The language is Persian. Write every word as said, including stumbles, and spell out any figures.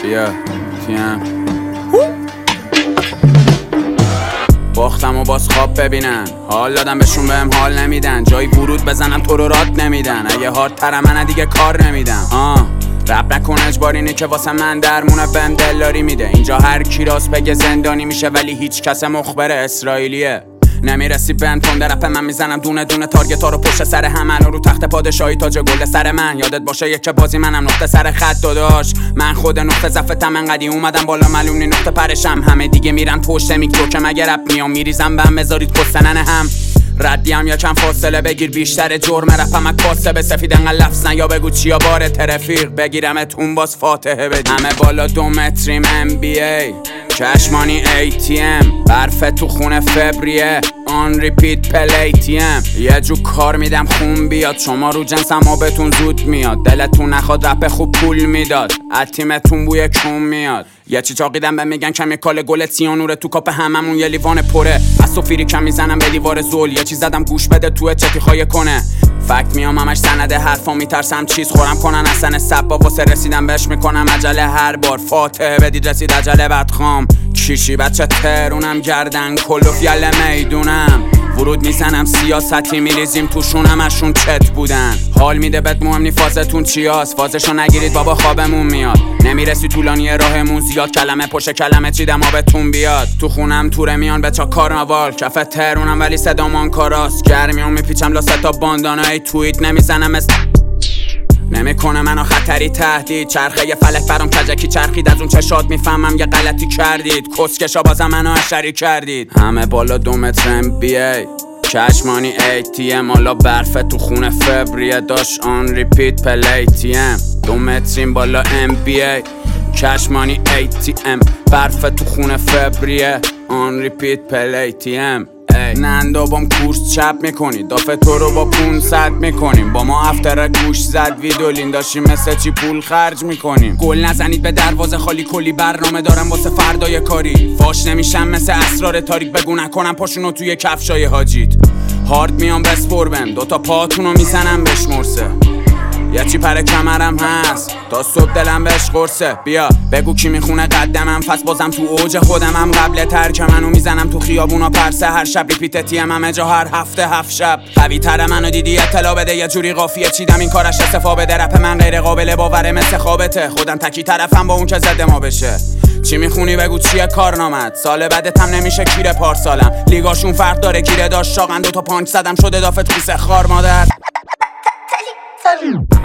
بیا تیم باختم و باز خواب ببینن، حال دادم بهشون بهم حال نمیدن، جایی ورود بزنم تو رو راد نمیدن، اگه هارد تر من دیگه کار نمیدم. آه رب نکن اجبارینه که واسه من درمونه بهم دلداری میده، اینجا هر کی راست بگه زندانی میشه ولی هیچ کس مخبر اسرائیلیه. نمیرسی بهم تند رپ من میزنم دونه دونه تارگت ها رو پشت سر هم، الان رو تخت پادشاهی تاج گل سر من، یادت باشه یک بازی منم نقطه سر خط داداش، من خود نقطه ضعفتم انقدی اومدم بالا معلوم نی نقطه پرشم، همه دیگه میرن پشت میکرو که مگه رپ میام میریزم بهم بذارید پستنن هم ردیم یا کم فاصله بگیر بیشتر جرم رپم از کاسه به سفید انقدر لفظ نه یا بگو چیا باره ترفیق بگیرمتون باز فاتحه بدی. همه بالا دو متریم ام بی ای چشمانی ای تی ام برف تو خونه فبریه آن ریپیت پلی تی ام یه جو کار میدم خون بیاد شما رو جنس اما بهتون زود میاد دلتون نخواد رپ خوب پول میداد از تیمتون بوی کون میاد یه چی چاقیدم به میگن کمیکال گل سیانوره تو کاپ هممون یه لیوان پره از سفیری کم میزنم به دیوار زول یه چی زدم گوش بده تو چتی خواهی کنه فکت میام همش سنده حرفا میترسم چیز خورم کنن اصلا سبا واسه رسیدم بهش میکنم عجله هر بار فاتحه بدید رسید عجله بدخام کیشی بچه ترونم گردن کلوف یله میدونم ورود میزنم سیاستی میریزیم توشون همشون چت بودن حال میده بهت مهم نی فازتون چیاست فازشو نگیرید بابا خوابمون میاد نمیرسی طولانی راهمون زیاد کلمه پشت کلمه چیدم آبتون بیاد تو خونم توره میان بچا کارناوال کف ترونم ولی صدامان کاراست گرمیون میپیچم لاسه تا باندانای توییت نمیزنم است نمیکنه منو خطری تهدید چرخه یه فلک برام کجکی چرخید از اون چشات میفهمم یه غلطی کردید کسکشا بازم منو اشری کردید همه بالا دو متر ام بی ای چشمانی ای تی ام حالا برف تو خونه فبریه داشت آن ریپیت پلی تی ام دو متریم بالا ام بی ای چشمانی ای تی ام برف تو خونه فبریه آن ریپیت پلی تی ام نندا بام کورس چپ میکنی دافه تو رو با پونصد میکنیم با ما افتر گوش زد ویدولین داشتیم مثل چی پول خرج میکنیم گل نزنید به دروازه خالی کلی برنامه دارم واسه فردای کاری فاش نمیشم مثل اسرار تاریک بگو نکنم پاشونو توی کفشای حاجیت هارد میام بسپر بهم دوتا پاتونو میزنم بشمرسه یه چی پر کمرم هست تا صبح دلم بهش قرصه بیا بگو کی میخونه قدمم پس بازم تو اوج خودمم قبل ترک منو میزنم تو خیابونا پرسه هر شب ریپیت تیم همه جا هر هفته هفت شب قوی تر منو دیدی اطلاع بده یه جوری قافیه چیدم این کارش استفا بده رپ من غیر قابل باوره مثل خوابته خودم تکی طرفم با اون که زده ما بشه چی میخونی بگو چیه کارنامت سال بعدت هم نمیشه کیره پارسالم لیگاشون فرق داره گیره داشت شاقن دوتا پانچ زدم شده دافت کوسه خار مادر